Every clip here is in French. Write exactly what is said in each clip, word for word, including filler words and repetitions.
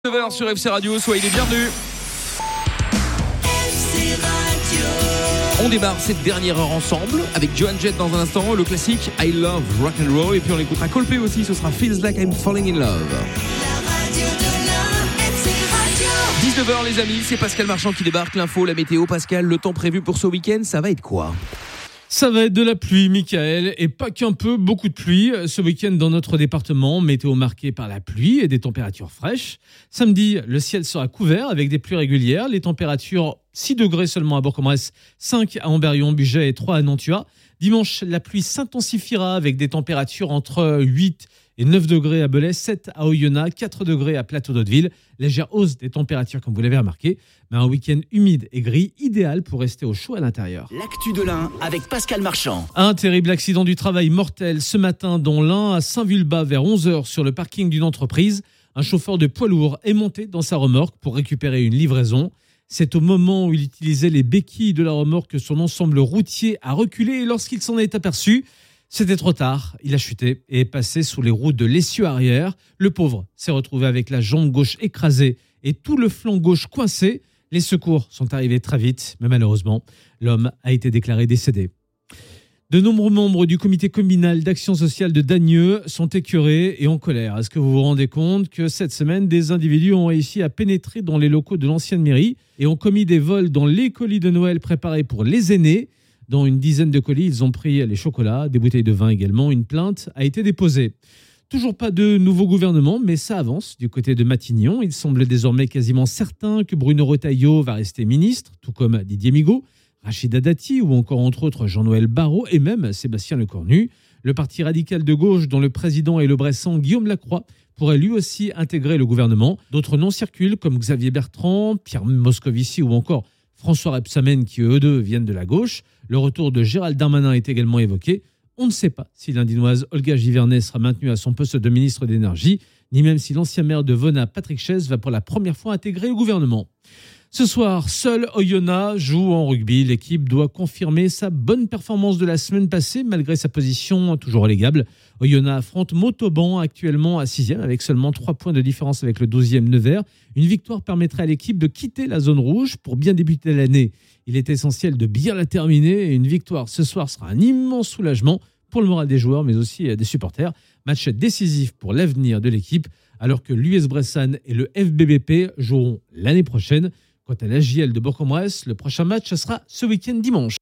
neuf heures sur F C Radio, soyez les bienvenus. On démarre cette dernière heure ensemble avec Joan Jett dans un instant, le classique I Love Rock and Roll, et puis on écoutera Coldplay aussi, ce sera Feels Like I'm Falling in Love. dix-neuf heures les amis, c'est Pascal Marchand qui débarque, l'info, la météo. Pascal, le temps prévu pour ce week-end, ça va être quoi ? Ça va être de la pluie, Michael, et pas qu'un peu, beaucoup de pluie. Ce week-end dans notre département, météo marquée par la pluie et des températures fraîches. Samedi, le ciel sera couvert avec des pluies régulières. Les températures, six degrés seulement à Bourg-en-Bresse, cinq à Amberieu, Bugey et trois à Nantua. Dimanche, la pluie s'intensifiera avec des températures entre huit et neuf degrés à Belay, sept à Oyonnax, quatre degrés à Plateau d'Hauteville. Légère hausse des températures comme vous l'avez remarqué, mais un week-end humide et gris, idéal pour rester au chaud à l'intérieur. L'actu de l'Ain avec Pascal Marchand. Un terrible accident du travail mortel ce matin dans l'Ain à Saint-Vulbas vers onze heures sur le parking d'une entreprise. Un chauffeur de poids lourd est monté dans sa remorque pour récupérer une livraison. C'est au moment où il utilisait les béquilles de la remorque que son ensemble routier a reculé et lorsqu'il s'en est aperçu, c'était trop tard. Il a chuté et est passé sous les roues de l'essieu arrière. Le pauvre s'est retrouvé avec la jambe gauche écrasée et tout le flanc gauche coincé. Les secours sont arrivés très vite, mais malheureusement, l'homme a été déclaré décédé. De nombreux membres du comité communal d'action sociale de Dagneux sont écœurés et en colère. Est-ce que vous vous rendez compte que cette semaine, des individus ont réussi à pénétrer dans les locaux de l'ancienne mairie et ont commis des vols dans les colis de Noël préparés pour les aînés ? Dans une dizaine de colis, ils ont pris les chocolats, des bouteilles de vin également. Une plainte a été déposée. Toujours pas de nouveau gouvernement, mais ça avance du côté de Matignon. Il semble désormais quasiment certain que Bruno Retailleau va rester ministre, tout comme Didier Migaud, Rachida Dati ou encore entre autres Jean-Noël Barrot et même Sébastien Lecornu. Le parti radical de gauche, dont le président est le Bressan Guillaume Lacroix, pourrait lui aussi intégrer le gouvernement. D'autres noms circulent comme Xavier Bertrand, Pierre Moscovici ou encore François Rebsamen qui eux deux viennent de la gauche. Le retour de Gérald Darmanin est également évoqué. On ne sait pas si l'Indinoise Olga Givernet sera maintenue à son poste de ministre d'énergie, ni même si l'ancien maire de Venat, Patrick Chaise, va pour la première fois intégrer le gouvernement. Ce soir, seul Oyonnax joue en rugby. L'équipe doit confirmer sa bonne performance de la semaine passée, malgré sa position toujours relégable. Oyonnax affronte Montauban, actuellement à sixième, avec seulement trois points de différence avec le douzième Nevers. Une victoire permettrait à l'équipe de quitter la zone rouge pour bien débuter l'année. Il est essentiel de bien la terminer et une victoire ce soir sera un immense soulagement pour le moral des joueurs, mais aussi des supporters. Match décisif pour l'avenir de l'équipe, alors que l'U S Bressan et le F B B P joueront l'année prochaine. Quant à l'A J L de Bourg-en-Bresse, le prochain match sera ce week-end dimanche.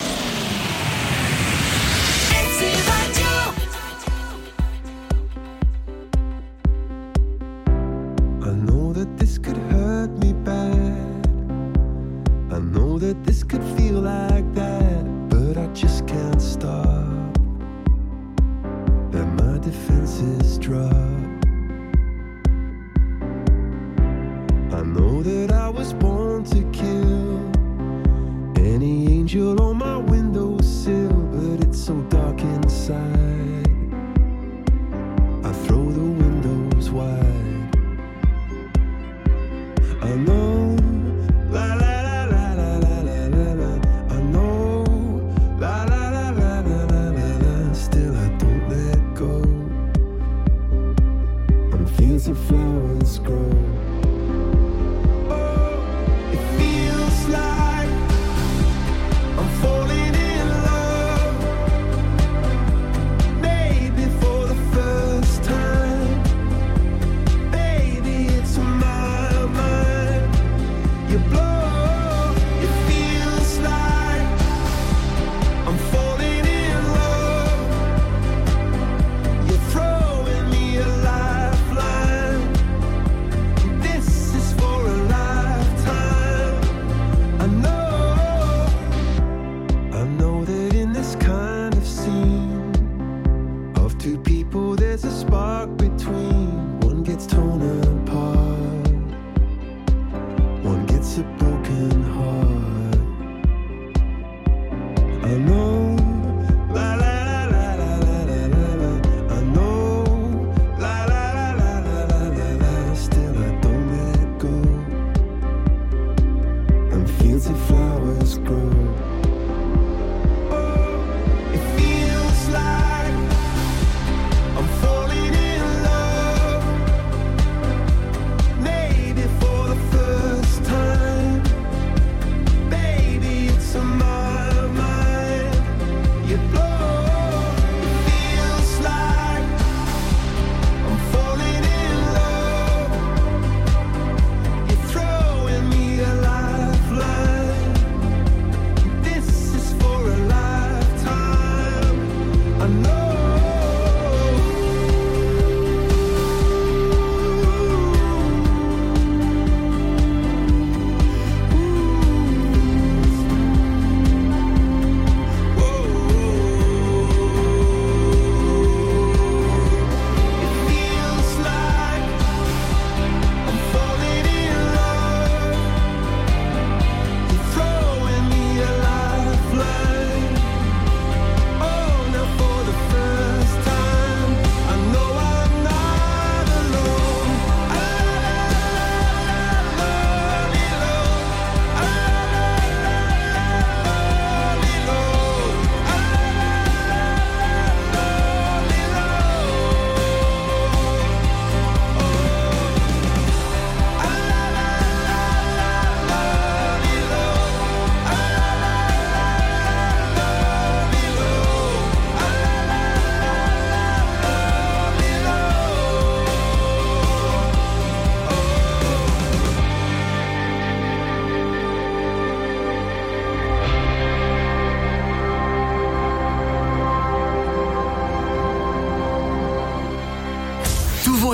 I know that this could hurt me bad. I know that this could feel like that, but I just can't stop. That my defenses drop. I know that I was born to kill any angel on my windowsill, but it's so dark inside. I throw the windows wide. I know, la la la la la la la la la. I know, la la la la la la la la. Still I don't let go. On fields of flowers grow.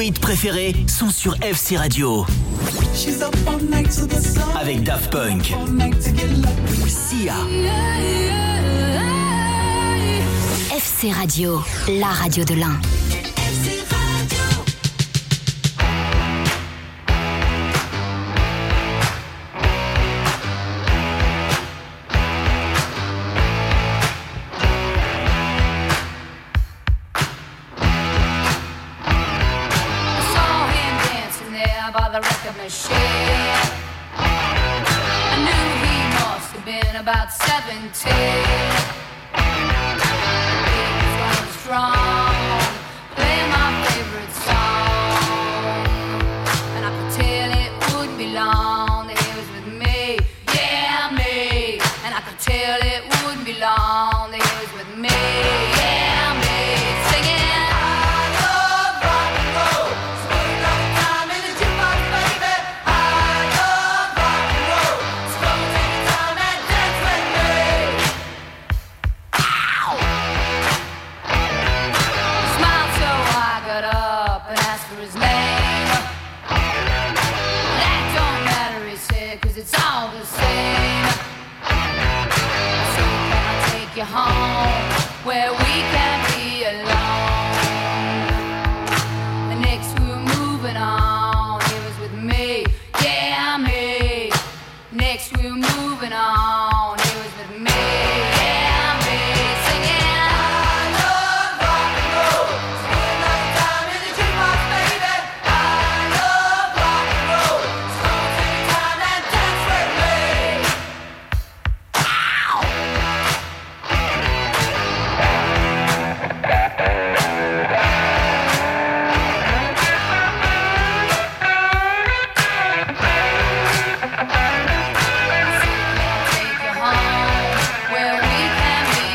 hits préférés sont sur F C Radio. Avec Daft Punk, Sia. F C Radio, la radio de l'Ain. About seventeen, he was strong, playing my favorite song, and I could tell it wouldn't be long that he was with me, yeah me, and I could tell it wouldn't be long that he was with me, yeah me, singing. I love rock and roll, so put another time in the jukebox, baby. I love rock and roll, so come and take your time and dance with me. Smiled so I got up and asked for his name. That don't matter, he said, 'cause it's all the same. So can I take you home where we can be alone? The next we were moving on, he was with me, yeah me. Next we were moving on, he was with me, yeah me, singing. I love rock and roll, so put another time in the jukebox, baby. I love rock and roll, so come and take your time and dance with me. Ow! Take you home where we can be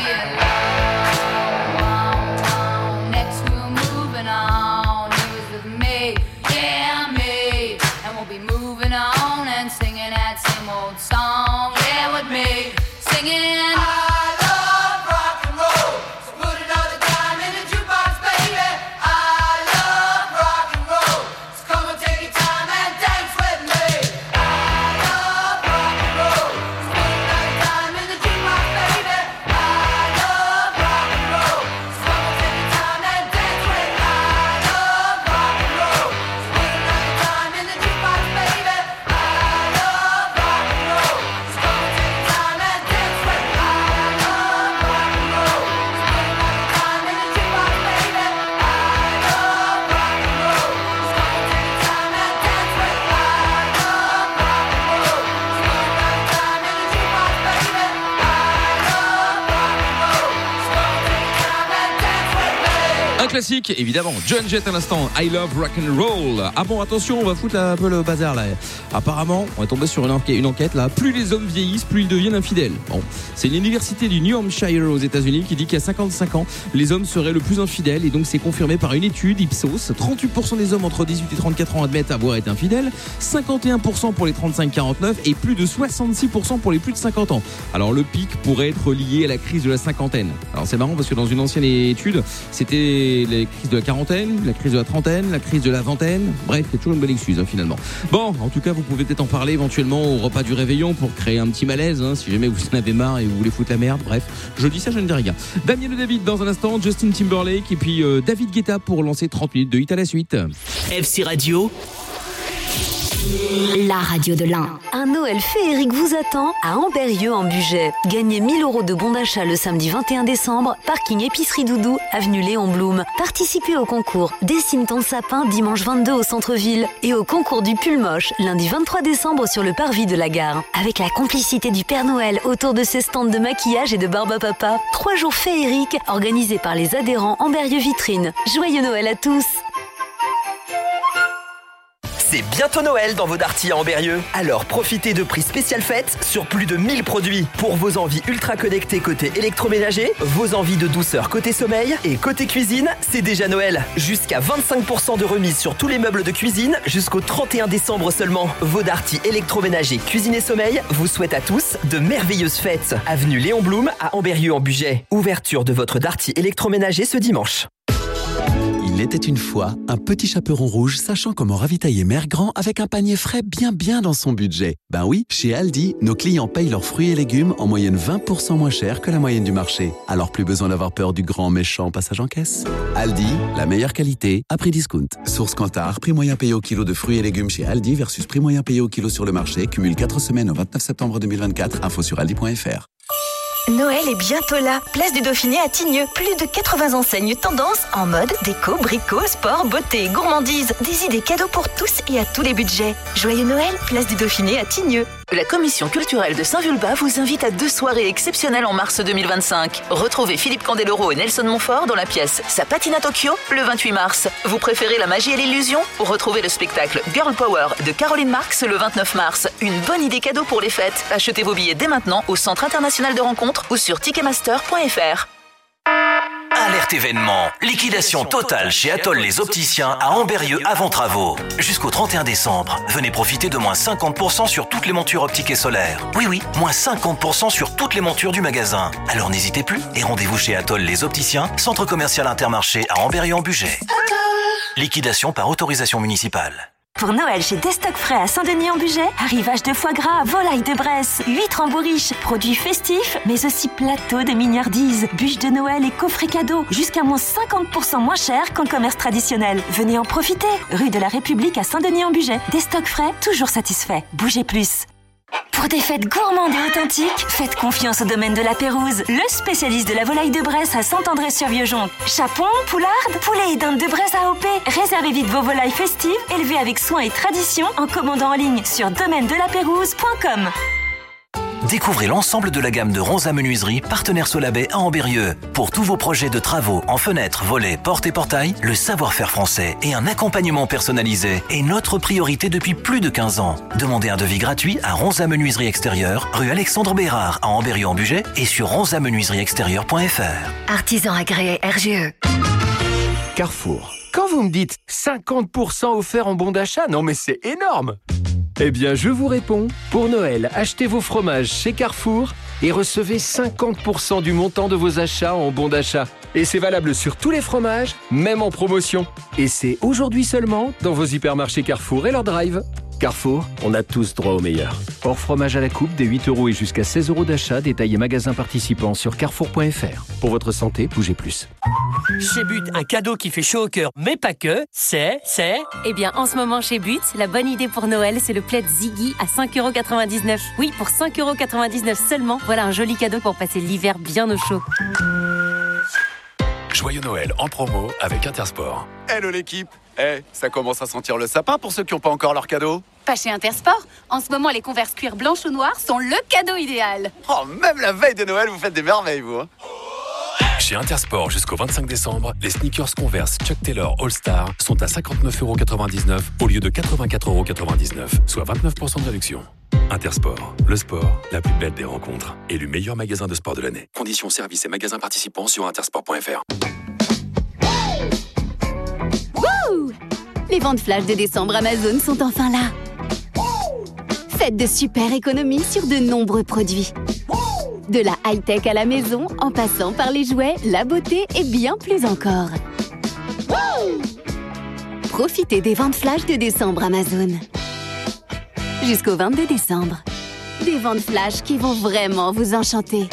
alone. Next we were moving on, he was with me, yeah me, and we'll be moving on and singing that same old song, yeah with me, singing. I love rock and roll, so put another time in the jukebox, baby. I love rock and roll, so come and take your time and dance with me. I love rock and roll, so put another time in the jukebox, baby. I love rock and roll, so come and take your time and dance with me. I love rock and roll, so put another time in the jukebox, baby. I love rock and roll, so come and take your time and dance with me. I love rock and roll, so put another time in the jukebox, baby. I love rock and roll, so come and take your time and dance with me. I love rock and roll, so put another time in the jukebox, baby. I love rock and roll, so come and take your time and dance with me. Un classique, évidemment. Joan Jett à l'instant. I love rock and roll. Ah bon, attention, on va foutre un peu le bazar là. Apparemment, on est tombé sur une enquête, une enquête là. Plus les hommes vieillissent, plus ils deviennent infidèles. Bon, c'est l'université du New Hampshire aux États-Unis qui dit qu'à cinquante-cinq ans, les hommes seraient le plus infidèles, et donc c'est confirmé par une étude Ipsos. trente-huit pour cent des hommes entre dix-huit et trente-quatre ans admettent avoir été infidèles, cinquante et un pour cent pour les trente-cinq quarante-neuf et plus de soixante-six pour cent pour les plus de cinquante ans. Alors le pic pourrait être lié à la crise de la cinquantaine. Alors c'est marrant parce que dans une ancienne étude, c'était la crise de la quarantaine, la crise de la trentaine, la crise de la vingtaine. Bref, c'est toujours une bonne excuse hein, finalement. Bon, en tout cas, vous pouvez peut-être en parler éventuellement au repas du réveillon pour créer un petit malaise hein, si jamais vous en avez marre et vous voulez foutre la merde. Bref, je dis ça, je ne dis rien. Damien et David dans un instant, Justin Timberlake et puis euh, David Guetta pour lancer trente minutes de hit à la suite. F C Radio, La radio de l'Ain. Un Noël féerique vous attend à Ambérieu en Bugey. Gagnez mille euros de bons d'achat le samedi vingt et un décembre, parking Épicerie Doudou, avenue Léon Blum. Participez au concours Dessine ton sapin dimanche vingt-deux au centre-ville et au concours du pull moche lundi vingt-trois décembre sur le parvis de la gare. Avec la complicité du Père Noël autour de ses stands de maquillage et de barbe à papa. Trois jours féeriques organisés par les adhérents Ambérieu Vitrine. Joyeux Noël à tous! C'est bientôt Noël dans vos Darty à Ambérieu. Alors profitez de prix spécial fête sur plus de mille produits. Pour vos envies ultra connectées côté électroménager, vos envies de douceur côté sommeil et côté cuisine, c'est déjà Noël. Jusqu'à vingt-cinq pour cent de remise sur tous les meubles de cuisine jusqu'au trente et un décembre seulement. Vos Darty électroménager, cuisine et sommeil vous souhaitent à tous de merveilleuses fêtes. Avenue Léon Blum à Ambérieu en Bugey. Ouverture de votre Darty électroménager ce dimanche. Il Il était une fois un petit chaperon rouge sachant comment ravitailler Mère Grand avec un panier frais bien bien dans son budget. Ben oui, chez Aldi, nos clients payent leurs fruits et légumes en moyenne vingt pour cent moins cher que la moyenne du marché. Alors plus besoin d'avoir peur du grand méchant passage en caisse. Aldi, la meilleure qualité à prix discount. Source Kantar, prix moyen payé au kilo de fruits et légumes chez Aldi versus prix moyen payé au kilo sur le marché. Cumule quatre semaines au vingt-neuf septembre deux mille vingt-quatre. Info sur aldi point f r. Noël est bientôt là. Place du Dauphiné à Tignes. Plus de quatre-vingts enseignes tendances en mode, déco, brico, sport, beauté, gourmandise. Des idées cadeaux pour tous et à tous les budgets. Joyeux Noël, place du Dauphiné à Tignes. La commission culturelle de Saint-Vulbas vous invite à deux soirées exceptionnelles en mars deux mille vingt-cinq. Retrouvez Philippe Candeloro et Nelson Montfort dans la pièce Sa patine à Tokyo le vingt-huit mars. Vous préférez la magie et l'illusion? Retrouvez le spectacle Girl Power de Caroline Marx le vingt-neuf mars. Une bonne idée cadeau pour les fêtes. Achetez vos billets dès maintenant au Centre International de Rencontres ou sur ticketmaster point f r. Alerte événement. Liquidation totale chez Atoll les opticiens à Ambérieu avant travaux. Jusqu'au trente et un décembre, venez profiter de moins cinquante pour cent sur toutes les montures optiques et solaires. Oui, oui, moins cinquante pour cent sur toutes les montures du magasin. Alors n'hésitez plus et rendez-vous chez Atoll les opticiens, centre commercial Intermarché à Ambérieu en Bugey. Liquidation par autorisation municipale. Pour Noël chez Destock Frais à Saint-Denis-en-Bugey, arrivage de foie gras, volaille de Bresse, huîtres en bourriche, produits festifs, mais aussi plateaux de mignardises, bûches de Noël et coffrets cadeaux, jusqu'à moins cinquante pour cent moins cher qu'en commerce traditionnel. Venez en profiter, rue de la République à Saint-Denis-en-Bugey. Destock Frais, toujours satisfait. Bougez plus. Pour des fêtes gourmandes et authentiques, faites confiance au domaine de la Pérouse, le spécialiste de la volaille de Bresse à Saint-André-sur-Vieux-Jonc. Chapon, poularde, poulet et dinde de Bresse A O P. Réservez vite vos volailles festives, élevées avec soin et tradition, en commandant en ligne sur domaine de la pérouse point com. Découvrez l'ensemble de la gamme de Ronza Menuiserie, partenaire Solabay à Ambérieu. Pour tous vos projets de travaux en fenêtres, volets, portes et portails, le savoir-faire français et un accompagnement personnalisé est notre priorité depuis plus de quinze ans. Demandez un devis gratuit à Ronza Menuiserie Extérieure, rue Alexandre Bérard à Ambérieu en Bugey et sur ronza menuiserie extérieure point f r. Artisan agréé R G E. Carrefour. Quand vous me dites cinquante pour cent offert en bon d'achat, non mais c'est énorme! Eh bien, je vous réponds. Pour Noël, achetez vos fromages chez Carrefour et recevez cinquante pour cent du montant de vos achats en bon d'achat. Et c'est valable sur tous les fromages, même en promotion. Et c'est aujourd'hui seulement dans vos hypermarchés Carrefour et leur drive. Carrefour, on a tous droit au meilleur. Hors fromage à la coupe, des huit euros et jusqu'à seize euros d'achat, détaillé magasin participant sur carrefour point f r. Pour votre santé, bougez plus. Chez But, un cadeau qui fait chaud au cœur, mais pas que, c'est, c'est... Eh bien, en ce moment chez But, la bonne idée pour Noël, c'est le plaid Ziggy à cinq euros quatre-vingt-dix-neuf. Oui, pour cinq euros quatre-vingt-dix-neuf seulement, voilà un joli cadeau pour passer l'hiver bien au chaud. Joyeux Noël en promo avec Intersport. Hello l'équipe. Eh, hey, ça commence à sentir le sapin pour ceux qui n'ont pas encore leur cadeau. Pas chez Intersport. En ce moment, les Converse cuir blanches ou noires sont le cadeau idéal. Oh, même la veille de Noël, vous faites des merveilles, vous. Hein. Chez Intersport, jusqu'au vingt-cinq décembre, les sneakers Converse Chuck Taylor All-Star sont à cinquante-neuf euros quatre-vingt-dix-neuf au lieu de quatre-vingt-quatre euros quatre-vingt-dix-neuf, soit vingt-neuf pour cent de réduction. Intersport, le sport, la plus belle des rencontres. Élu meilleur magasin de sport de l'année. Conditions, services et magasins participants sur intersport point f r. Wouh! Les ventes flash de décembre Amazon sont enfin là. Faites de super économies sur de nombreux produits. De la high-tech à la maison, en passant par les jouets, la beauté et bien plus encore. Profitez des ventes flash de décembre Amazon. Jusqu'au vingt-deux décembre. Des ventes flash qui vont vraiment vous enchanter.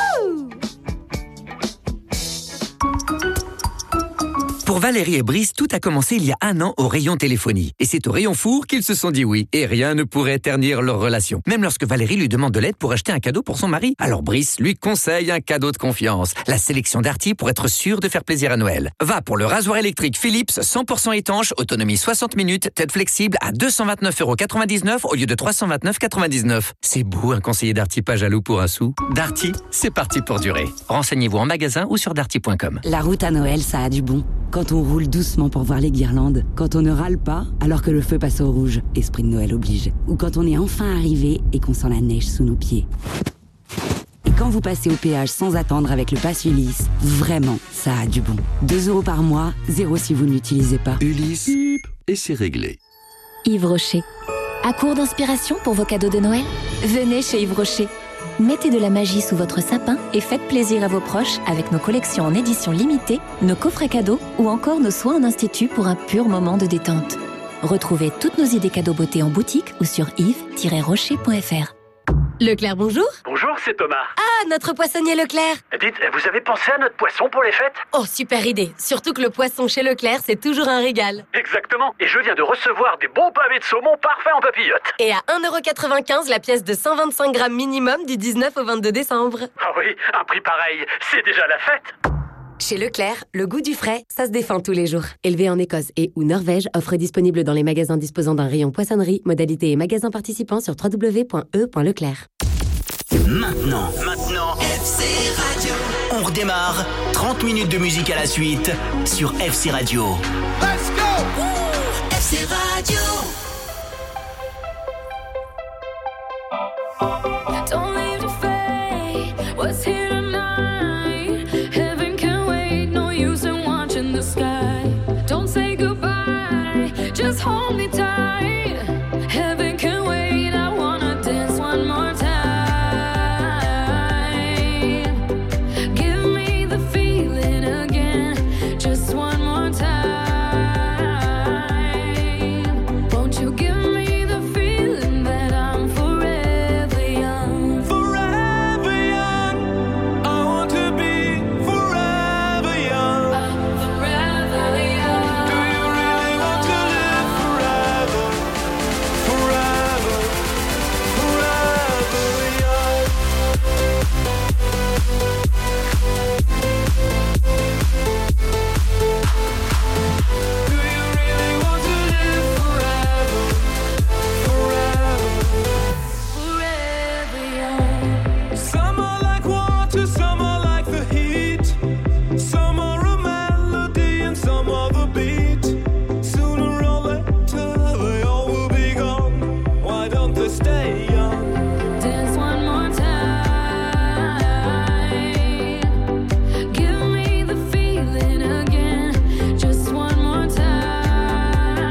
Pour Valérie et Brice, tout a commencé il y a un an au rayon téléphonie. Et c'est au rayon four qu'ils se sont dit oui. Et rien ne pourrait ternir leur relation. Même lorsque Valérie lui demande de l'aide pour acheter un cadeau pour son mari. Alors Brice lui conseille un cadeau de confiance. La sélection Darty pour être sûr de faire plaisir à Noël. Va pour le rasoir électrique Philips cent pour cent étanche, autonomie soixante minutes, tête flexible à deux cent vingt-neuf euros quatre-vingt-dix-neuf au lieu de trois cent vingt-neuf euros quatre-vingt-dix-neuf. C'est beau un conseiller Darty pas jaloux pour un sou. Darty, c'est parti pour durer. Renseignez-vous en magasin ou sur darty point com. La route à Noël, ça a du bon. Quand on roule doucement pour voir les guirlandes, quand on ne râle pas alors que le feu passe au rouge, esprit de Noël oblige, ou quand on est enfin arrivé et qu'on sent la neige sous nos pieds. Et quand vous passez au péage sans attendre avec le pass Ulysse, vraiment, ça a du bon. deux euros par mois, zéro si vous ne l'utilisez pas. Ulysse, et c'est réglé. Yves Rocher. À court d'inspiration pour vos cadeaux de Noël? Venez chez Yves Rocher. Mettez de la magie sous votre sapin et faites plaisir à vos proches avec nos collections en édition limitée, nos coffrets cadeaux ou encore nos soins en institut pour un pur moment de détente. Retrouvez toutes nos idées cadeaux beauté en boutique ou sur yves tiret rocher point f r. Leclerc, bonjour. Bonjour, c'est Thomas. Ah, notre poissonnier Leclerc. Dites, vous avez pensé à notre poisson pour les fêtes? Oh, super idée. Surtout que le poisson chez Leclerc, c'est toujours un régal. Exactement. Et je viens de recevoir des bons pavés de saumon parfaits en papillote. Et à un euro quatre-vingt-quinze la pièce de cent vingt-cinq grammes minimum du dix-neuf au vingt-deux décembre. Ah oui, un prix pareil, c'est déjà la fête. Chez Leclerc, le goût du frais, ça se défend tous les jours. Élevé en Écosse et ou Norvège, offre disponible dans les magasins disposant d'un rayon poissonnerie, modalité et magasins participants sur w w w point e point leclerc. Maintenant, maintenant, F C Radio. On redémarre. trente minutes de musique à la suite sur F C Radio. Let's go! F C Radio. Don't leave the fate. What's here tonight? Heaven can wait. No use in watching the sky. Don't say goodbye. Just hold me tight. Heaven can wait. I wanna dance one more time. Give me the feeling again. Just one more time. Won't you give me the feeling that I'm forever young? Forever young. I want to be forever young. I'm forever young. Do you really want to live forever? Forever, forever young. Do you really want to live forever? Forever, Forever young. some are like water, some are like the heat. Some are a melody and some are the beat. Sooner or later they all will be gone. Why don't they stay young? Dance one more time. Give me the feeling again. Just one more time.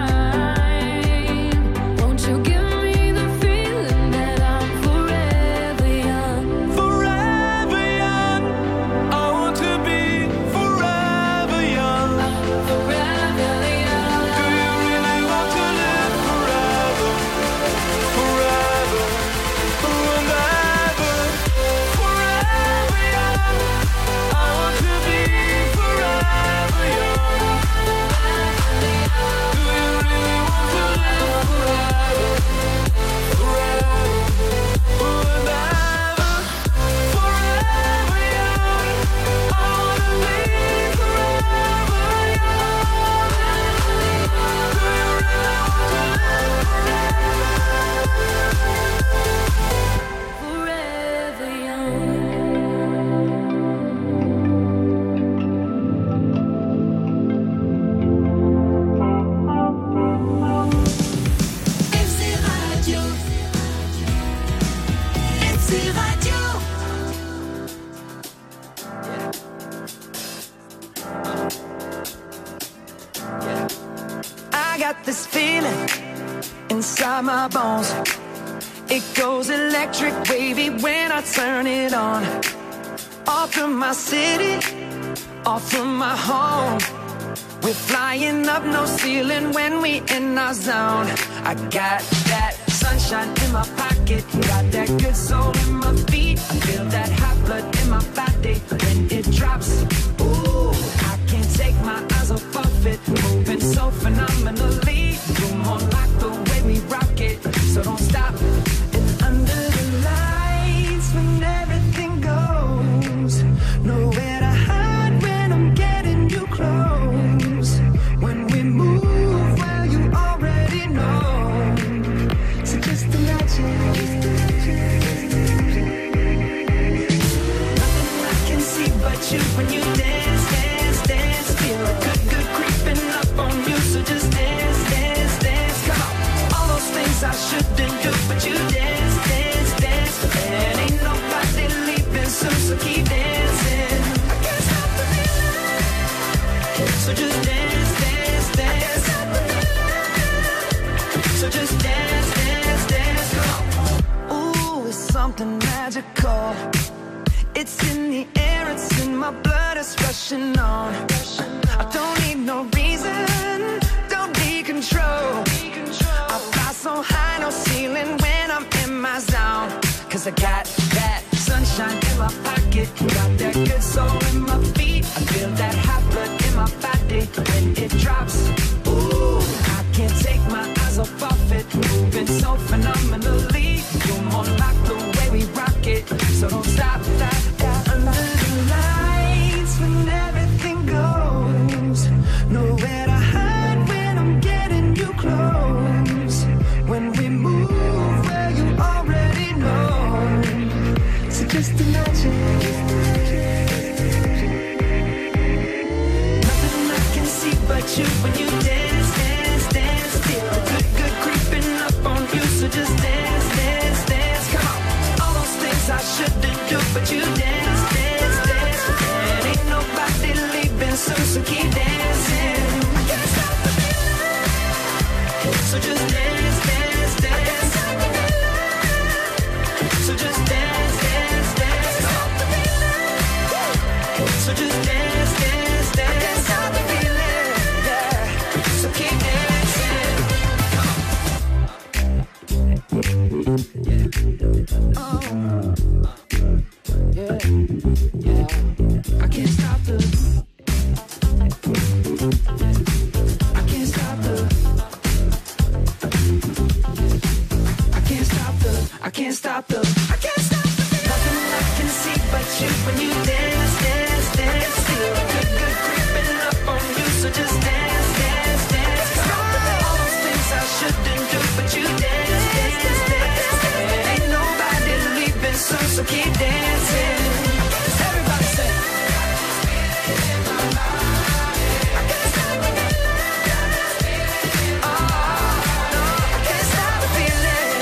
Won't you give me the feeling that I'm forever young? Forever young. I want to be forever young. Forever young. Do you really want to live forever? Forever, forever, forever young. I want to be forever young. Do you really want to live forever? Forever, forever, forever young. I want to be forever young. Do you really want to live Forever young. F C Radio. F C Radio. I got this feeling inside my bones. It goes electric wavy when I turn it on. Off from my city, off from my home. We're flying up, no ceiling when we in our zone. I got that sunshine in my pocket, got that good soul in my feet. I feel that hot blood in my body when it drops. Ooh, I can't take my eyes off of it, moving so phenomenally. You're more like the way we rock it, so don't stop. And under the lights, when everything goes, nowhere to hide when I'm getting you close. When we move, well, you already know. So just imagine. Nothing I can see but you when you dance, dance, dance. Feel a good, good creeping up on you. So just dance, dance, dance. Come on. All those things I shouldn't do, but you dance, dance, dance. And ain't nobody leaving soon, so keep dancing. I can't stop the feeling. So just dance, dance, dance. I can't stop the feeling. So just dance, dance, dance. Come on. Ooh, it's something magical magical. It's in the air, it's in my blood, it's rushing on. I don't need no reason, don't need control. I fly so high, no ceiling when I'm in my zone. Cause I got that sunshine in my pocket, got that good soul in my feet. I feel that hot blood in my body when it drops. Ooh, I can't take my eyes off of it, moving so phenomenally. You're more like the way we rock it, so don't stop, stop, stop. Under the lights when everything goes, nowhere to hide when I'm getting you close. When we move where you already know, so just imagine. Nothing I can see but you when you dance, dance, dance. Feel the good, good creeping up on you, so just dance, dance, dance. Come on, all those things I shouldn't do, but you dance, dance, dance. And ain't nobody leaving soon, so keep dancing. I can't stop the feeling, so just dance, dance, dance. So just dance, dance, dance. Stop the feeling, so just dance, dance, dance. I can't stop the feeling, yeah. So keep dancing. Oh, yeah, yeah. I can't stop the. I can't stop the. I can't stop the. I can't stop the. I can't stop the. Nothing I can see but you when you dance, dance, dance. Feel the good, good creeping up on you, so just dance, dance, dance. Stop all those things I shouldn't do, but you dance, dance, dance. And ain't nobody leaving soon, so keep dancing. Everybody say. I can't stop the feeling. Oh, no, I can't stop the feeling.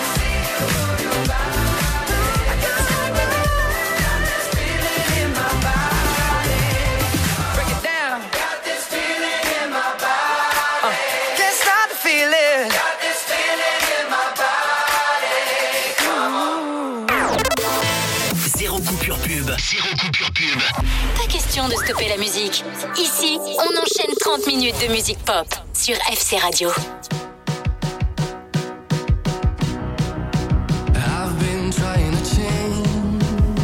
I can't stop the feeling in my body. Break it down. Got this feeling in my body. Uh, can't stop the feeling. Got this feeling in my body. Come on. Zéro coupure pub. Zéro coupure pub. Pas question de stopper la musique. Ici, on enchaîne trente minutes de musique pop sur F C Radio. I've been trying to change,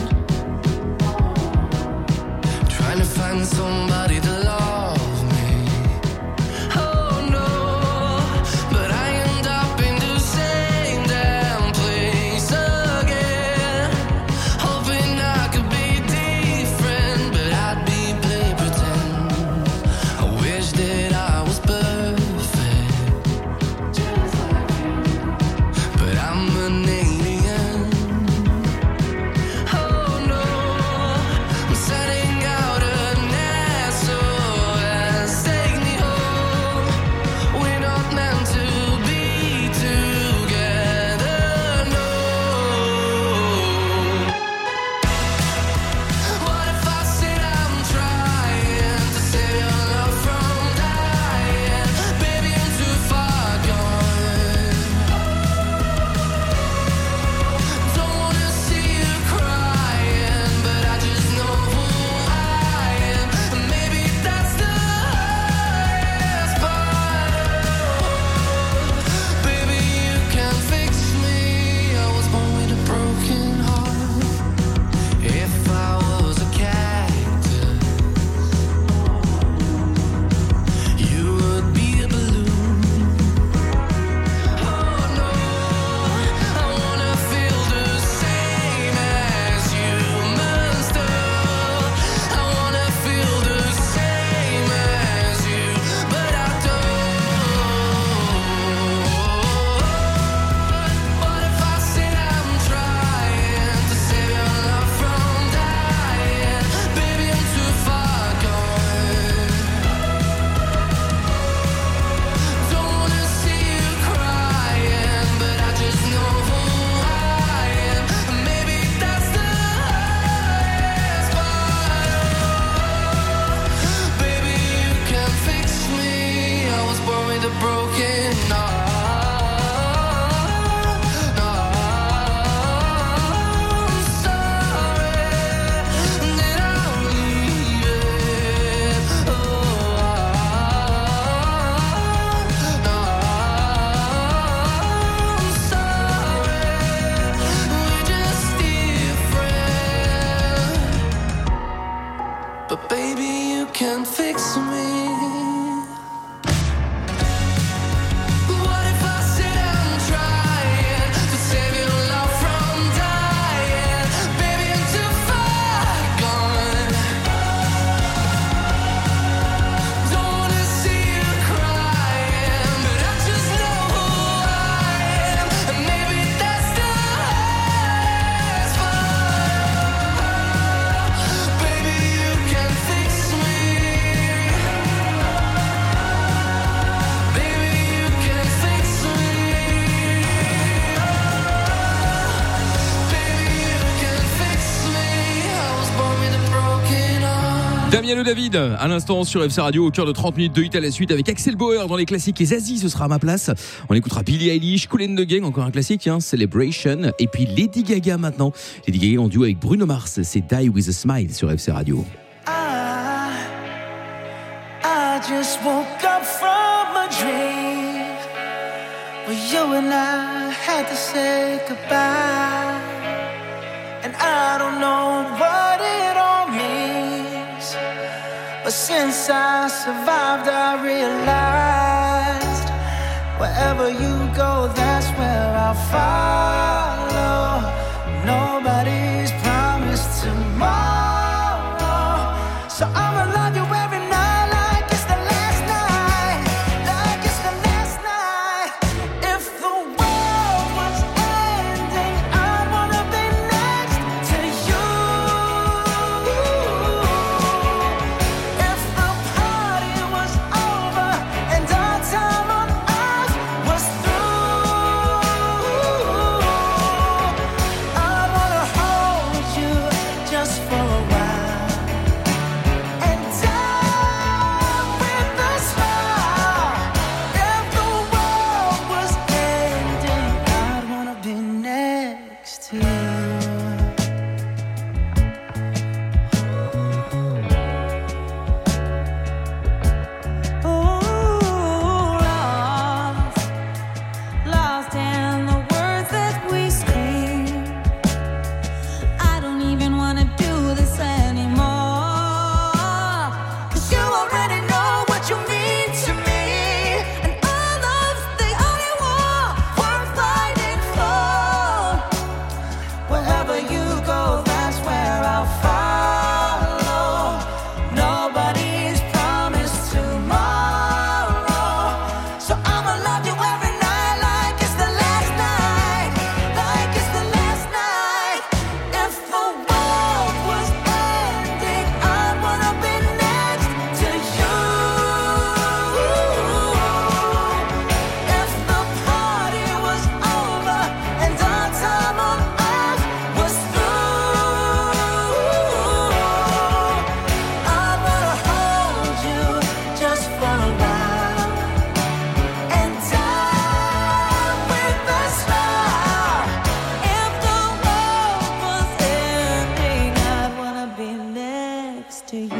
trying to find somebody to love me. Oh no, but I end up in the same damn place again. Hoping I could be different, but I'd be play pretend. I wish that I was perfect. Damien Le David, à l'instant sur F C Radio, au cœur de trente minutes de hit à la suite avec Axel Bauer dans les classiques. Et Zazie, ce sera à ma place. On écoutera Billie Eilish, Kool and the Gang, encore un classique, hein, Celebration. Et puis Lady Gaga maintenant. Lady Gaga en duo avec Bruno Mars, c'est Die With A Smile sur F C Radio. I, I just woke up from a dream where you and I had to say goodbye. And I don't know what it all means, but since I survived, I realized wherever you go, that's where I'll follow. Nobody's promised tomorrow, so I'ma love you every night like it's the last night, like it's the last night. If the world was ending, I'd wanna be next to you. If the party was over and our time on earth was through, I'd wanna hold you just for a while and die with a smile. If the world was ending, I'd wanna be next to you. Ooh, lost, lost in the words that we scream. I don't even wanna do this anymore, 'cause you already know what you mean to me, and our love's the only war worth fighting for. Wherever you go, that's where I'll follow. Nobody's promised tomorrow, so I'ma love you every night like it's the last night, like it's the last night. If the world was ending, I'd wanna be next to you. If the party was over and our time on earth was through, I'd wanna hold you just for a while and die with a smile. If the world was ending, I'd wanna be next to you,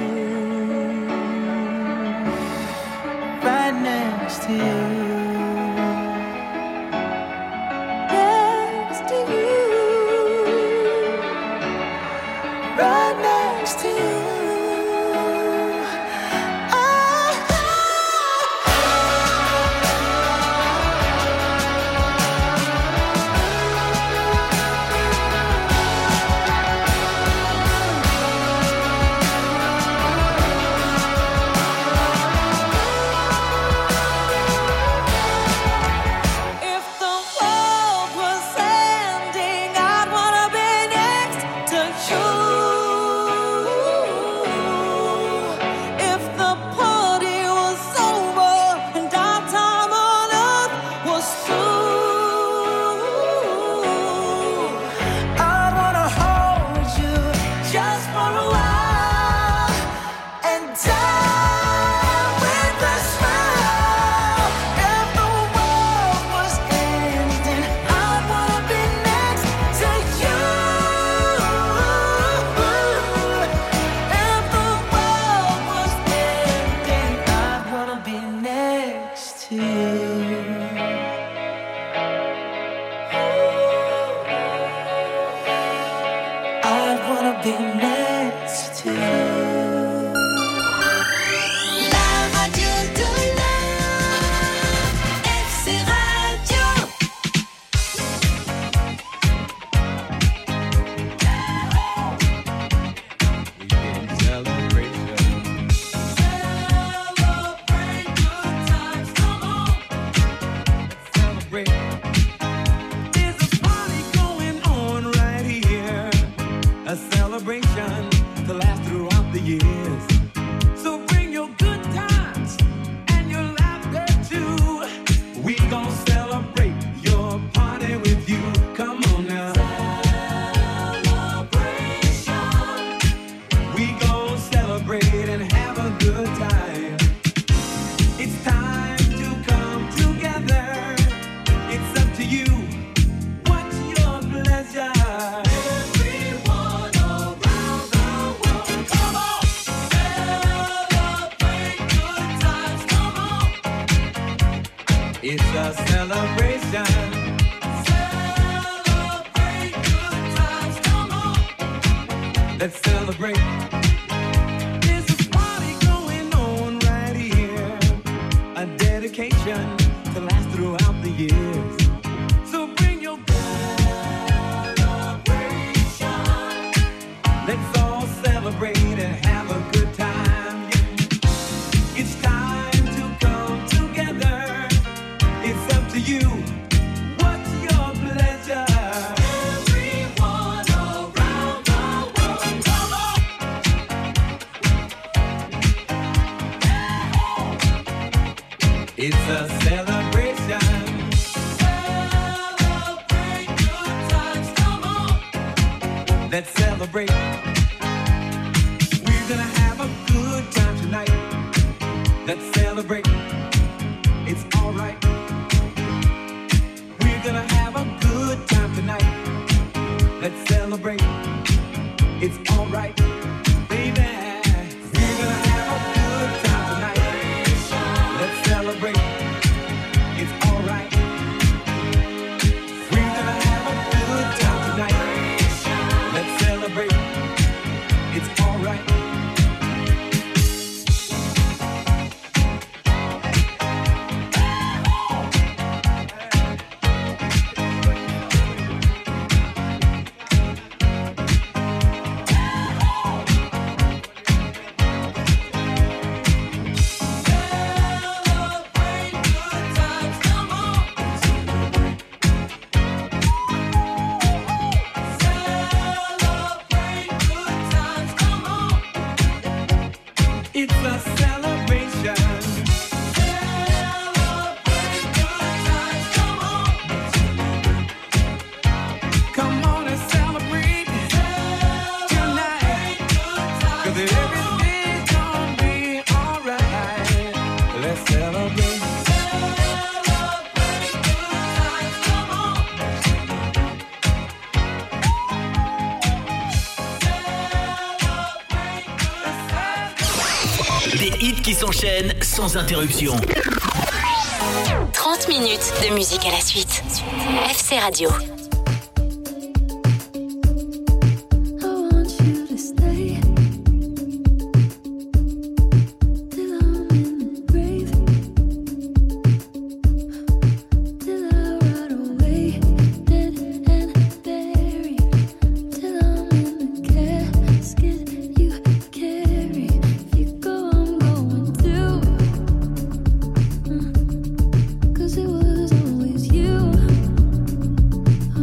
right next to you, next to you, right next to you. If the world was ending, I'd wanna be next to you. If the party was over and our time on earth was through, I'd wanna hold you just for a while and die with a smile. If the world was ending, I'd wanna be next to you. If the world was ending, I'd wanna be next to you. I'd wanna be next to you. La radio de la F C Radio. There's a party going on right here, a celebration. a celebration. Celebrate good times, come on. Let's celebrate. There's a party going on right here. A dedication to last throughout the years. So bring your celebration. Let's all celebrate and have a good time. Yeah. It's time to come together. It's up to you. What's your pleasure? Everyone around the world, come on. It's a celebration. Celebrate good times, come on. Let's celebrate. We're gonna have a good time tonight. Let's celebrate. It's alright. We're gonna have a good time tonight. Let's celebrate. It's alright, baby. We're gonna have a good time tonight. Let's celebrate. It's alright. We're gonna have a good time tonight. Let's celebrate. It's alright. It's a celebration. Celebrate good times, come on. Come on and celebrate tonight. 'Cause everything's gonna be alright. Let's celebrate. Celebrate good times, come on. Des hits qui s'enchaînent sans interruption. trente minutes de musique à la suite. F C Radio. Cause it was always you.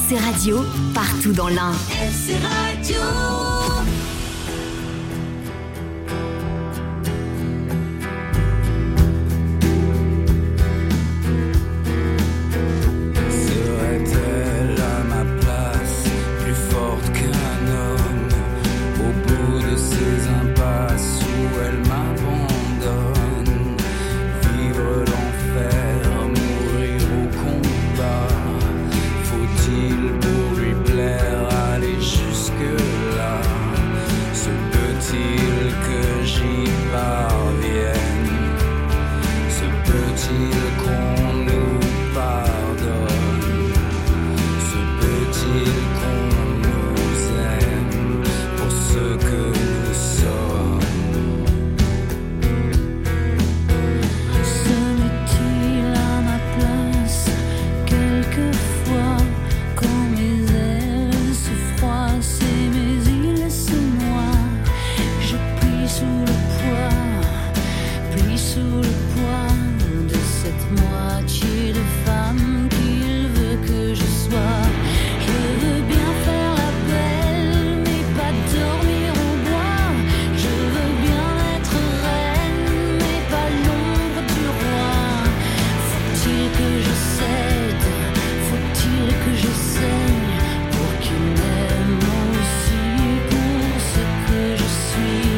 F C Radio, partout dans l'Ain. F C Radio. Serait-elle à ma place plus forte qu'un homme au bout de ces impasses où elle m'abandonne? Vivre l'enfer, mourir au combat. Faut-il pour lui plaire aller jusque-là? Se peut-il que j'y parvienne? Se peut-il qu'on nous pardonne? Se peut-il qu'on nous aime pour ce que nous sommes? Serait-il à ma place quelquefois quand mes ailes se froissent et mes îles se noient? Je plie sous le poids, plie sous le poids de cette moitié de femme qu'il veut que je sois. Je veux bien faire la belle, mais pas dormir au bois. Je veux bien être reine, mais pas l'ombre du roi. Faut-il que je cède? Faut-il que je saigne pour qu'il m'aime aussi pour ce que je suis?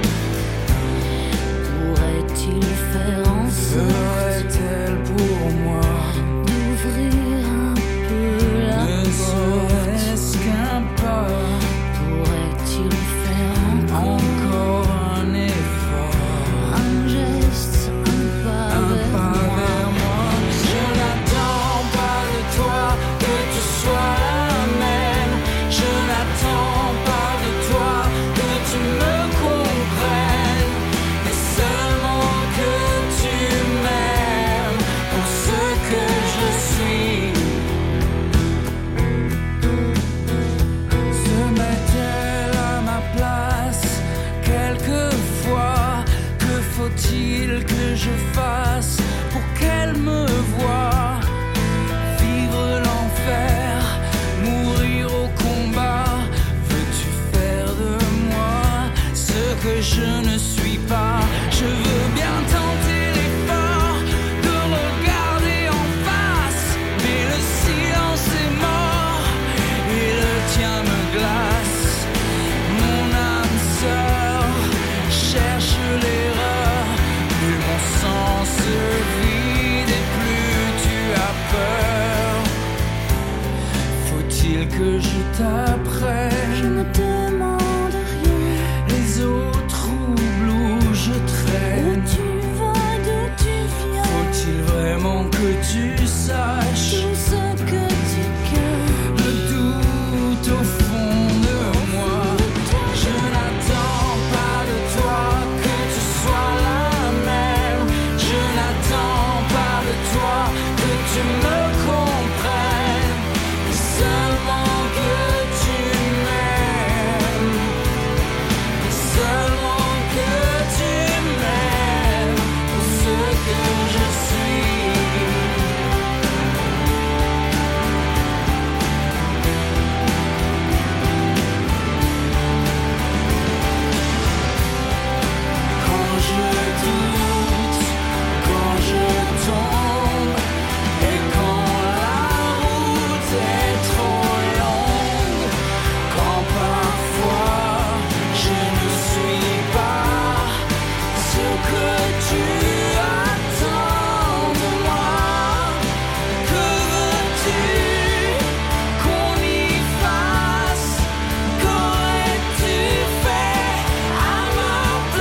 Pourrait-il faire en sorte Serait-elle pour moi d'ouvrir un peu la ne porte? serait-ce qu'un pas? Pourrait-il faire encore Encore un effort, un geste, un pas un vers pas moi? vers moi. Je n'attends pas de toi que tu sois la même. Je n'attends pas de toi que tu me comprennes, mais seulement que tu m'aimes pour ce que je suis. Se met-elle à ma place quelquefois? Que faut-il que je fasse pour qu'elle me voie? Vivre l'enfer, mourir au combat. Veux-tu faire de moi ce que je ne suis pas? Je veux bien tenter l'effort de regarder en face, mais le silence est mort et le tien me glace. Mon âme sœur cherche l'erreur, plus mon sang se vide et plus tu as peur. Faut-il que je t'apprenne? Je me demande rien. Les eaux troubles où je Où traîne. tu vas, d'où tu viens? Faut-il vraiment que tu saches Tout ce que tu crains. le doute au fond de moi? Je n'attends pas de toi que tu sois la même. Je n'attends pas de toi que tu me comprennes, mais seulement que tu m'aimes. Mais seulement que tu m'aimes pour ce que je suis. Quand je doute, quand je tombe, et quand la route est trop longue, quand parfois je ne suis pas ce que tu attends de moi. Que veux-tu qu'on y fasse? Qu'aurais-tu fait à ma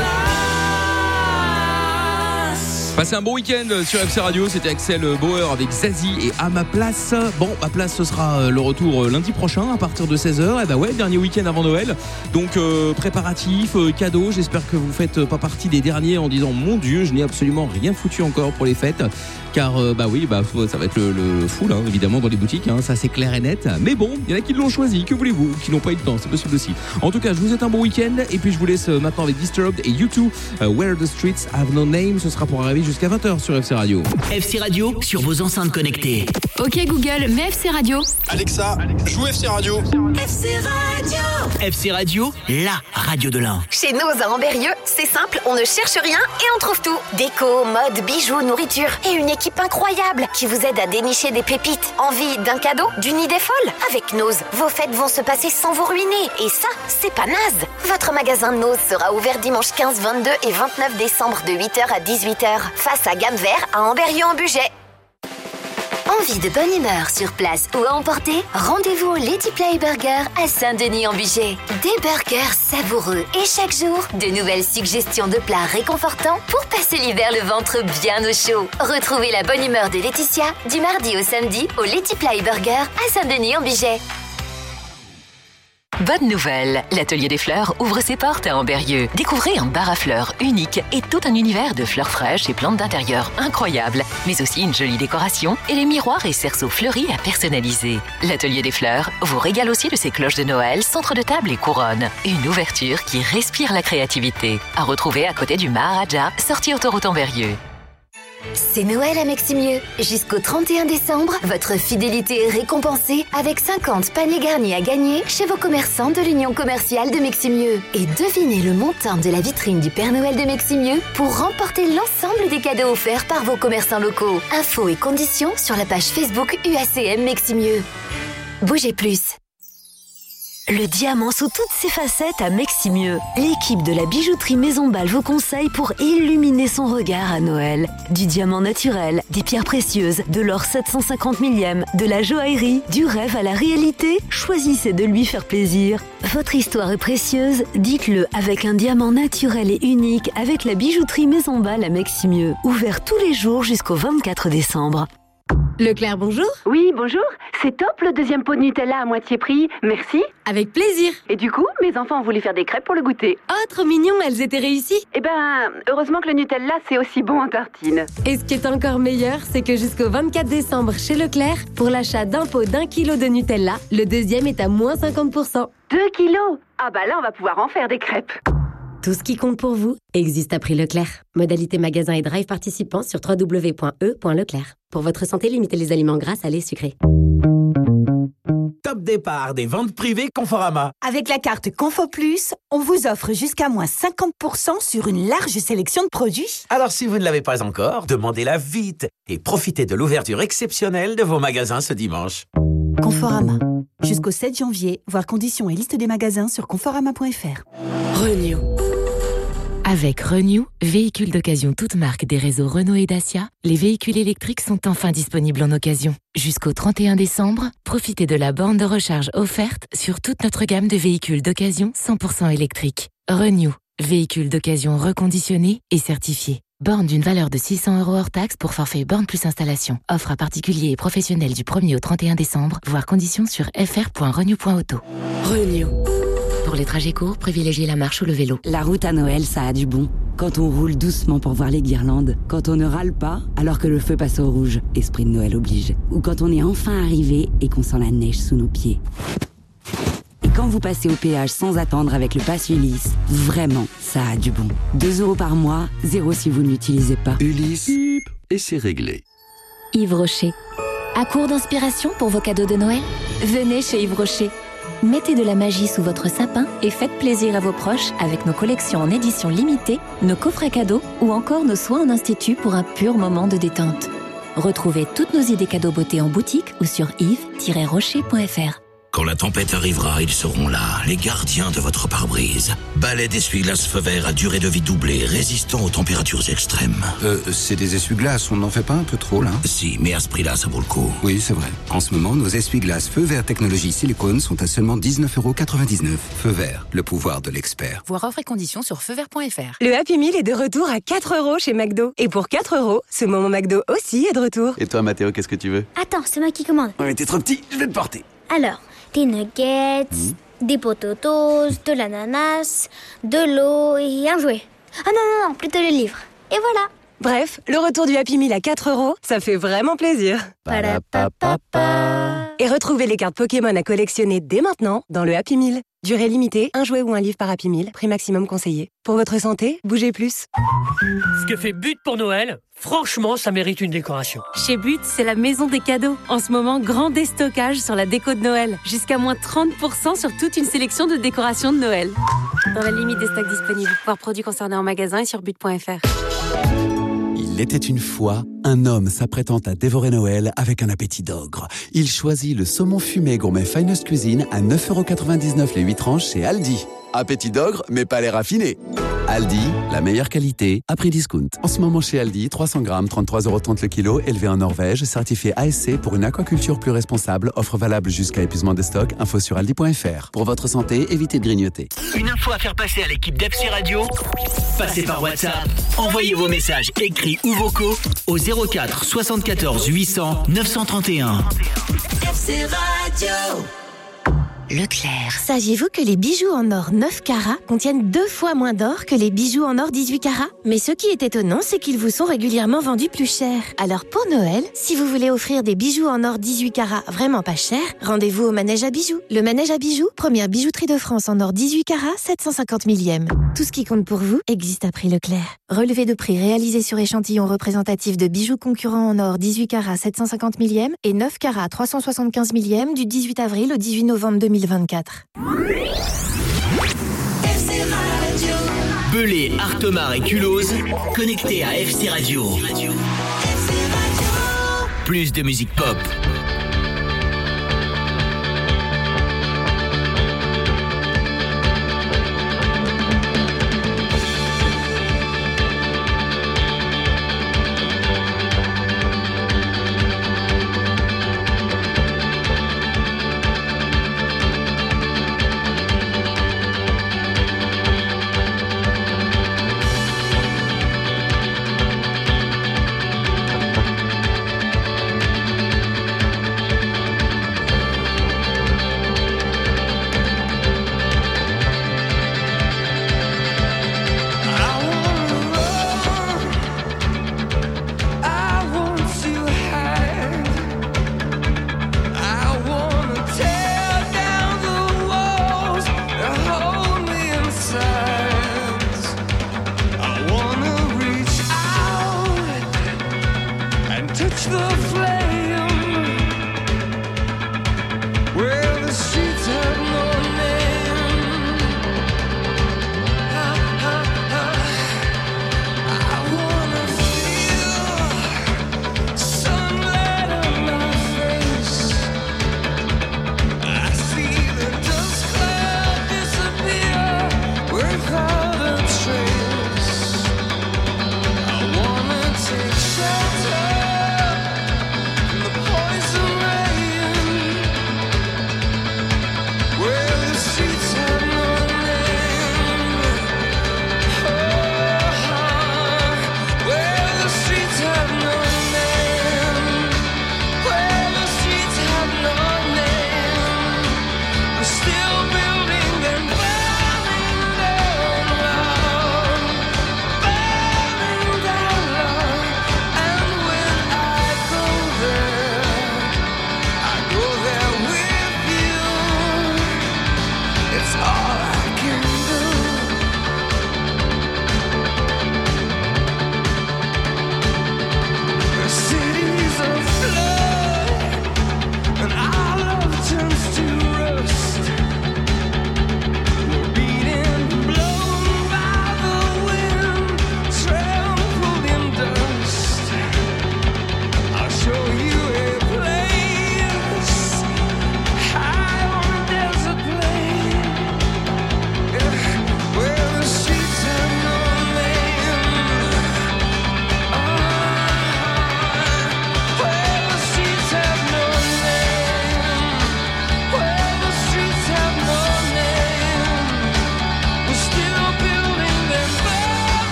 place? Passez un bon week-end sur F C Radio, c'était Axel Bauer avec Zazie et À ma place. Bon, ma place ce sera le retour lundi prochain à partir de seize heures. Et bah ouais, dernier week-end avant Noël. Donc euh, préparatifs, euh, cadeaux, j'espère que vous faites pas partie des derniers en disant mon Dieu, je n'ai absolument rien foutu encore pour les fêtes. Car euh, bah oui, bah ça va être le, le full hein, évidemment dans les boutiques, hein, ça c'est clair et net. Mais bon, il y en a qui l'ont choisi, que voulez-vous, qui n'ont pas eu le temps, c'est possible aussi. En tout cas, je vous souhaite un bon week-end et puis je vous laisse maintenant avec Disturbed et U deux, uh, Where the Streets Have No Name. Ce sera pour arriver jusqu'à jusqu'à vingt heures sur F C Radio. F C Radio sur vos enceintes connectées. Ok Google, mets F C Radio. Alexa, joue F C Radio. F C Radio. F C Radio, la radio de l'Ain. Chez Noz à Amberieu, c'est simple, on ne cherche rien et on trouve tout. Déco, mode, bijoux, nourriture et une équipe incroyable qui vous aide à dénicher des pépites. Envie d'un cadeau, d'une idée folle? Avec Noz, vos fêtes vont se passer sans vous ruiner. Et ça, c'est pas naze. Votre magasin Noz sera ouvert dimanche quinze, vingt-deux et vingt-neuf décembre de huit heures à dix-huit heures. Face à Gamme Vert à Amberieu en Bugey. Envie de bonne humeur sur place ou à emporter? Rendez-vous au Lady Play Burger à Saint-Denis-en-Bugey. Des burgers savoureux et chaque jour, de nouvelles suggestions de plats réconfortants pour passer l'hiver le ventre bien au chaud. Retrouvez la bonne humeur de Laetitia du mardi au samedi au Lady Play Burger à Saint-Denis-en-Bugey. Bonne nouvelle, l'Atelier des Fleurs ouvre ses portes à Amberieu. Découvrez un bar à fleurs unique et tout un univers de fleurs fraîches et plantes d'intérieur incroyables, mais aussi une jolie décoration et les miroirs et cerceaux fleuris à personnaliser. L'Atelier des Fleurs vous régale aussi de ses cloches de Noël, centre de table et couronne. Une ouverture qui respire la créativité. À retrouver à côté du Maharaja, sortie autoroute Amberieu. C'est Noël à Meximieux. Jusqu'au trente et un décembre, votre fidélité est récompensée avec cinquante paniers garnis à gagner chez vos commerçants de l'Union commerciale de Meximieux. Et devinez le montant de la vitrine du Père Noël de Meximieux pour remporter l'ensemble des cadeaux offerts par vos commerçants locaux. Infos et conditions sur la page Facebook U A C M Meximieux. Bougez plus. Le diamant sous toutes ses facettes à Meximieux. L'équipe de la bijouterie Maison Bal vous conseille pour illuminer son regard à Noël. Du diamant naturel, des pierres précieuses, de l'or sept cent cinquante millième, de la joaillerie, du rêve à la réalité. Choisissez de lui faire plaisir. Votre histoire est précieuse, dites-le avec un diamant naturel et unique avec la bijouterie Maison Bal à Meximieux. Ouvert tous les jours jusqu'au vingt-quatre décembre. Leclerc, bonjour. Oui, bonjour. C'est top le deuxième pot de Nutella à moitié prix. Merci. Avec plaisir. Et du coup, mes enfants ont voulu faire des crêpes pour le goûter. Oh, trop mignon, elles étaient réussies. Eh ben, heureusement que le Nutella, c'est aussi bon en tartine. Et ce qui est encore meilleur, c'est que jusqu'au vingt-quatre décembre chez Leclerc, pour l'achat d'un pot d'un kilo de Nutella, le deuxième est à moins cinquante pour cent. Deux kilos? Ah bah là, on va pouvoir en faire des crêpes. Tout ce qui compte pour vous existe à prix Leclerc. Modalité magasin et drive participants sur w w w point e point leclerc. Pour votre santé, limitez les aliments gras, salés, sucrés. Top départ des ventes privées Conforama. Avec la carte Confo Plus, on vous offre jusqu'à moins cinquante pour cent sur une large sélection de produits. Alors si vous ne l'avez pas encore, demandez-la vite et profitez de l'ouverture exceptionnelle de vos magasins ce dimanche. Conforama. Jusqu'au sept janvier, voir conditions et liste des magasins sur conforama point f r. Renew. Avec Renew, véhicules d'occasion toute marque des réseaux Renault et Dacia, les véhicules électriques sont enfin disponibles en occasion. Jusqu'au trente et un décembre, profitez de la borne de recharge offerte sur toute notre gamme de véhicules d'occasion cent pour cent électriques. Renew, véhicules d'occasion reconditionnés et certifiés. Borne d'une valeur de six cents euros hors taxe pour forfait borne plus installation. Offre à particuliers et professionnels du premier au trente et un décembre, voire conditions sur f r point renew point auto. Renew. Pour les trajets courts, privilégiez la marche ou le vélo. La route à Noël, ça a du bon. Quand on roule doucement pour voir les guirlandes. Quand on ne râle pas alors que le feu passe au rouge. Esprit de Noël oblige. Ou quand on est enfin arrivé et qu'on sent la neige sous nos pieds. Et quand vous passez au péage sans attendre avec le pass Ulysse, vraiment, ça a du bon. deux euros par mois, zéro si vous ne l'utilisez pas. Ulysse, et c'est réglé. Yves Rocher. À court d'inspiration pour vos cadeaux de Noël? Venez chez Yves Rocher. Mettez de la magie sous votre sapin et faites plaisir à vos proches avec nos collections en édition limitée, nos coffrets cadeaux ou encore nos soins en institut pour un pur moment de détente. Retrouvez toutes nos idées cadeaux beauté en boutique ou sur yves tiret rocher point f r. Quand la tempête arrivera, ils seront là, les gardiens de votre pare-brise. Balai d'essuie-glace feu vert à durée de vie doublée, résistant aux températures extrêmes. Euh, c'est des essuie-glaces, on n'en fait pas un peu trop, là? Si, mais à ce prix-là, ça vaut le coup. Oui, c'est vrai. En ce moment, nos essuie-glaces feu vert technologie silicone sont à seulement dix-neuf euros quatre-vingt-dix-neuf. Feu vert, le pouvoir de l'expert. Voir offre et conditions sur feu vert point f r. Le Happy Meal est de retour à quatre euros chez McDo. Et pour quatre euros, ce moment McDo aussi est de retour. Et toi, Mathéo, qu'est-ce que tu veux? Attends, c'est moi qui commande. Ouais, t'es trop petit, je vais te porter. Alors, des nuggets, mmh. des potatoes, de l'ananas, de l'eau et un jouet. Ah non, non, non, plutôt le livre. Et voilà. Bref, le retour du Happy Meal à quatre euros, ça fait vraiment plaisir. Parapapapa. Et retrouvez les cartes Pokémon à collectionner dès maintenant dans le Happy Meal. Durée limitée, un jouet ou un livre par Happy Meal, prix maximum conseillé. Pour votre santé, bougez plus. Ce que fait But pour Noël, franchement, ça mérite une décoration. Chez But, c'est la maison des cadeaux. En ce moment, grand déstockage sur la déco de Noël. Jusqu'à moins trente pour cent sur toute une sélection de décorations de Noël. Dans la limite des stocks disponibles. Voir produits concernés en magasin et sur but point f r. Il était une fois un homme s'apprêtant à dévorer Noël avec un appétit d'ogre. Il choisit le saumon fumé gourmet Finest Cuisine à neuf euros quatre-vingt-dix-neuf les huit tranches chez Aldi. Appétit d'ogre, mais pas les raffinés. Aldi, la meilleure qualité à prix discount. En ce moment chez Aldi, trois cents grammes, trente-trois euros trente le kilo, élevé en Norvège, certifié A S C pour une aquaculture plus responsable, offre valable jusqu'à épuisement des stocks, info sur aldi point f r. Pour votre santé, évitez de grignoter. Une info à faire passer à l'équipe d'F C Radio? Passez par WhatsApp. Envoyez vos messages écrits ou vocaux au zéro quatre soixante-quatorze huit cents neuf cent trente et un. F C Radio. Leclerc. Saviez-vous que les bijoux en or neuf carats contiennent deux fois moins d'or que les bijoux en or dix-huit carats? Mais ce qui est étonnant, c'est qu'ils vous sont régulièrement vendus plus cher. Alors pour Noël, si vous voulez offrir des bijoux en or dix-huit carats vraiment pas chers, rendez-vous au Manège à bijoux. Le Manège à bijoux, première bijouterie de France en or dix-huit carats, sept cent cinquante millième. Tout ce qui compte pour vous existe à prix Leclerc. Relevé de prix réalisé sur échantillon représentatif de bijoux concurrents en or dix-huit carats, sept cent cinquante millième et neuf carats, trois cent soixante-quinze millième du dix-huit avril au dix-huit novembre deux mille vingt-quatre. Belay, Artemar et Culose, connectés à F C Radio. Plus de musique pop.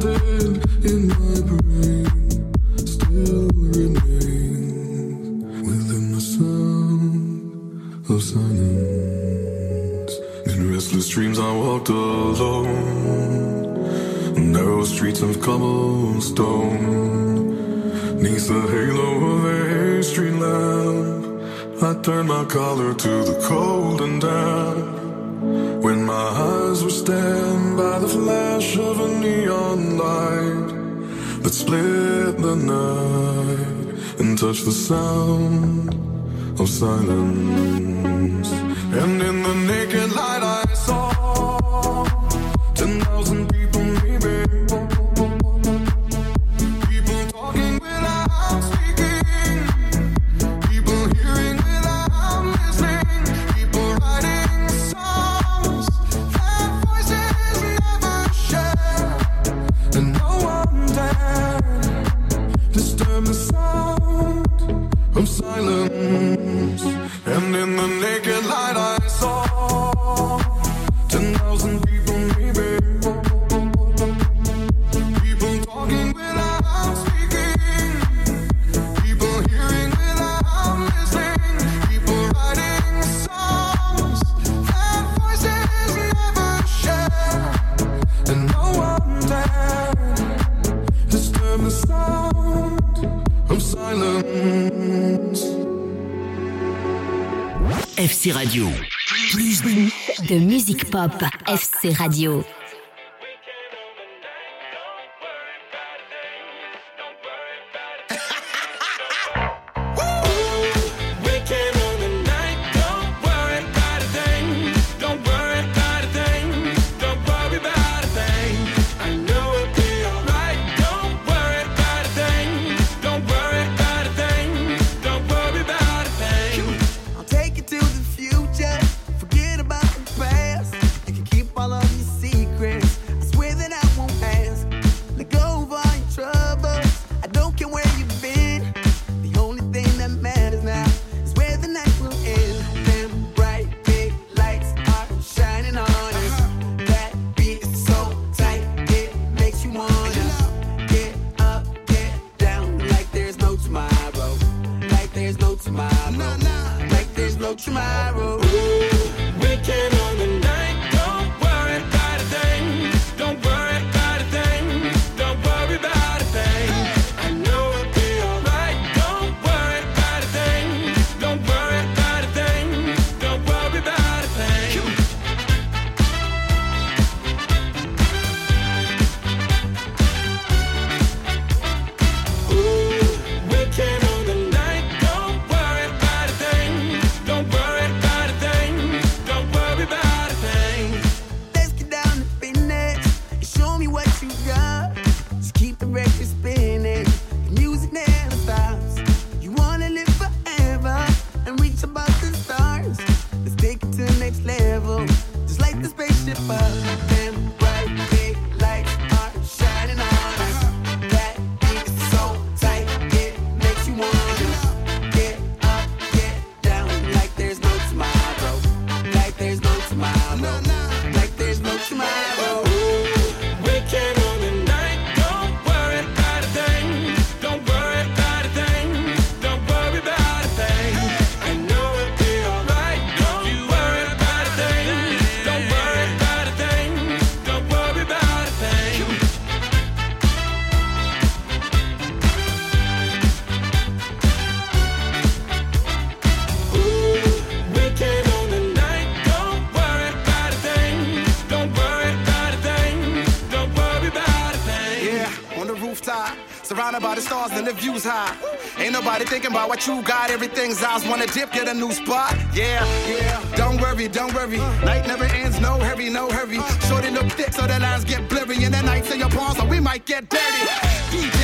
dead in my brain still remains within the sound of silence. In restless dreams I walked alone, narrow streets of cobblestone. Neath the halo of a street lamp, I turned my collar to the cold and damp. When my eyes were stabbed by the flash of a neon light that split the night and touched the sound of silence. And in the naked light I saw ten thousand people maybe, people talking without speaking, people hearing without listening, people writing songs that voices never share, and no one dared disturb the sound of silence. And in the naked light I saw ten thousand people maybe, people talking without speaking, people hearing without listening, people writing songs that voices never share, and no one dared disturb the sound of silence. F C Radio. Plus de musique pop. F C Radio. Surrounded by the stars and the views high. Ain't nobody thinking about what you got. Everything's ours. Wanna dip, get a new spot. Yeah, yeah. Don't worry, don't worry. Night never ends. No hurry, no hurry. Shorty look thick so the lines get blurry. And the nights in your palms, so we might get dirty. D J